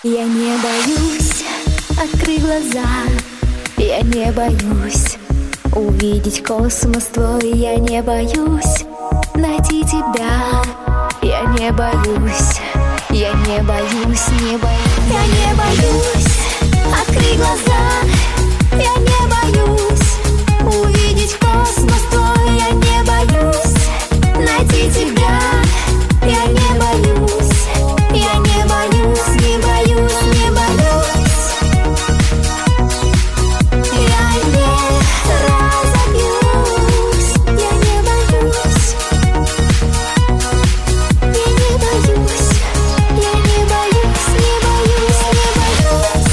Я не боюсь открыть глаза, я не боюсь увидеть космос твой, я не боюсь найти тебя, я не боюсь, я не боюсь, не боюсь. Я не боюсь открыть глаза, я не боюсь увидеть космос твой, я не боюсь найти тебя, я не боюсь, я не боюсь, не боюсь, не боюсь. Я не разобьюсь, я не боюсь, я не боюсь, я не боюсь, не боюсь, не боюсь.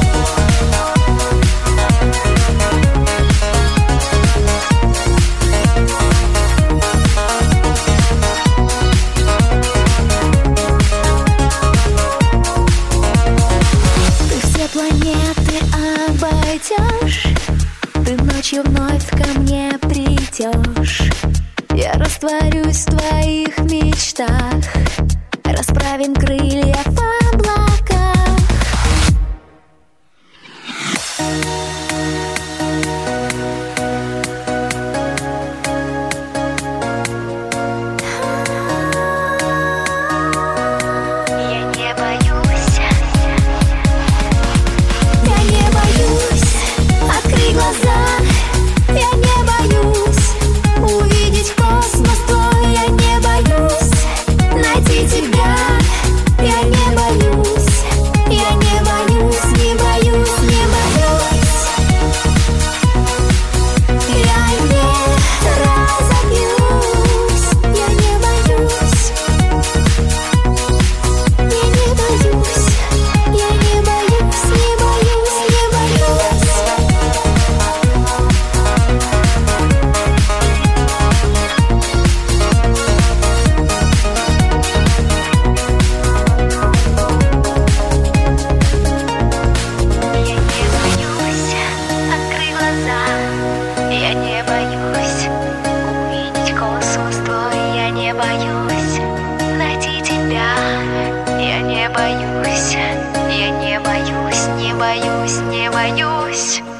Ты все планеты обойдешь, ты ночью вновь ко мне придешь. Я растворюсь в твоих мечтах, расправим крылья в облаках. Я не боюсь, я не боюсь открыть глаза, я не боюсь увидеть космос твой, я не боюсь найти тебя, я не боюсь, я не боюсь, не боюсь, не боюсь. Я не разобьюсь, я не боюсь, я не боюсь, я не боюсь, не боюсь, не боюсь. Я не боюсь открыть глаза, я не боюсь увидеть космос твой, я не боюсь найти тебя, я не боюсь, я не боюсь, не боюсь, не боюсь.